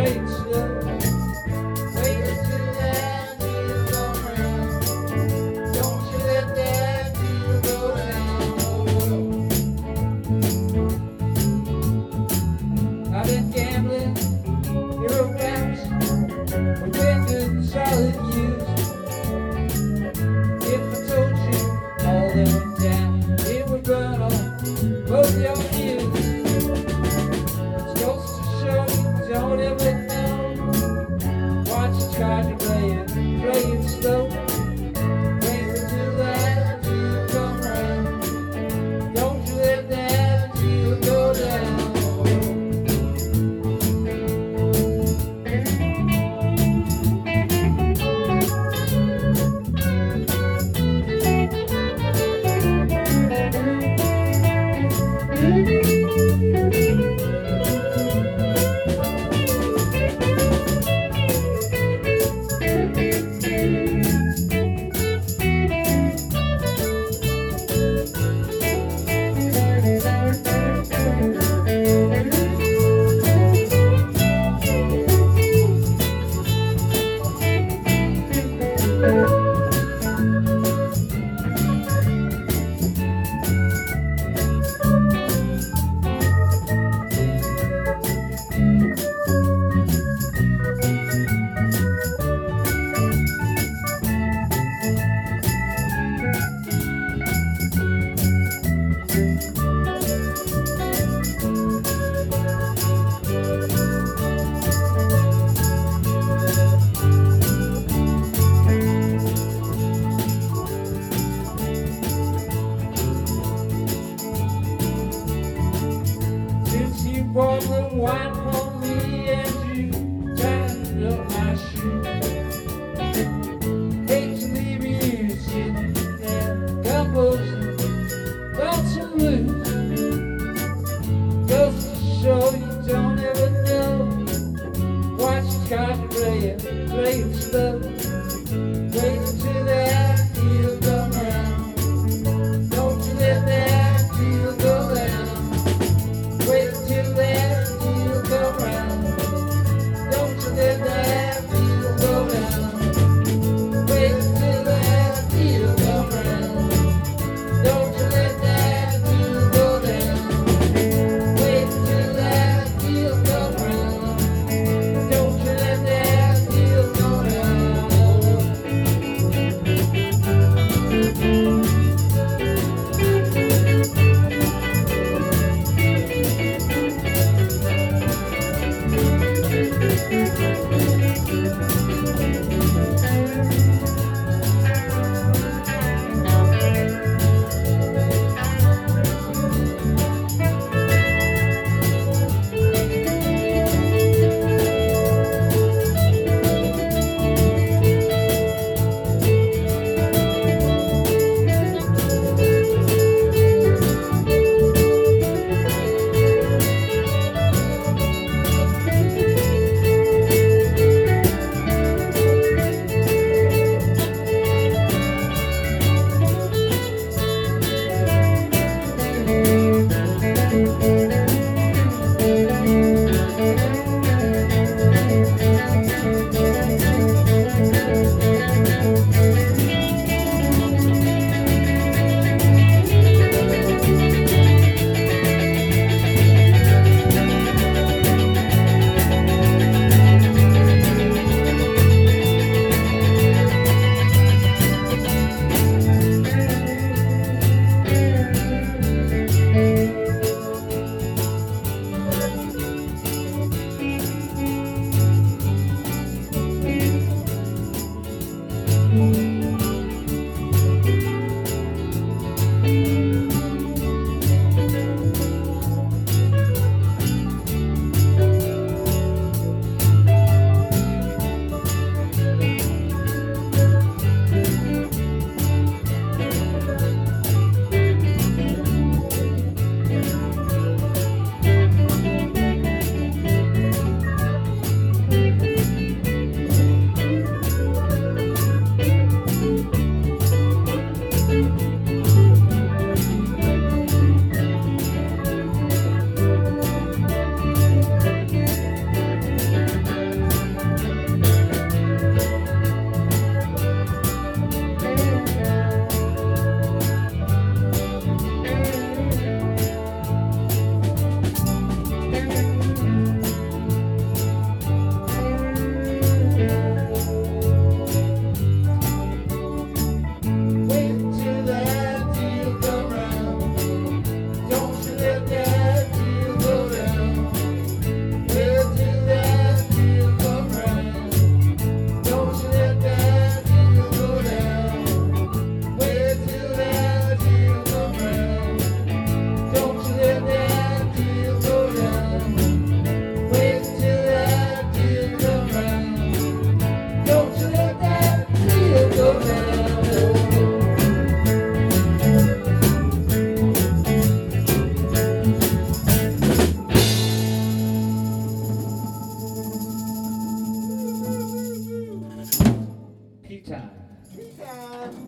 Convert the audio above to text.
playing slow. Wait until that deal come round. Don't you let that deal go down. I've been gambling, hero raps, with good and solid use. If I told you all that went down, it would burn on both your views. It goes to show you don't ever know. Watch your cards, you're playing slow. Wait until that deal come round. Don't you let that deal go down. Since you bought the wine for me and you tightened up my shoe, hate to leave you sitting there composing lonesome blues. Goes to show you don't ever know. Watch the cards you're playing slow. Wait until that deal come round. Don't you let that deal go down. Wait till that deal come round. Don't you let that deal go down. Wait till that deal come round. Don't you let that deal go down. Wait till that deal come round. Don't you let that deal go down.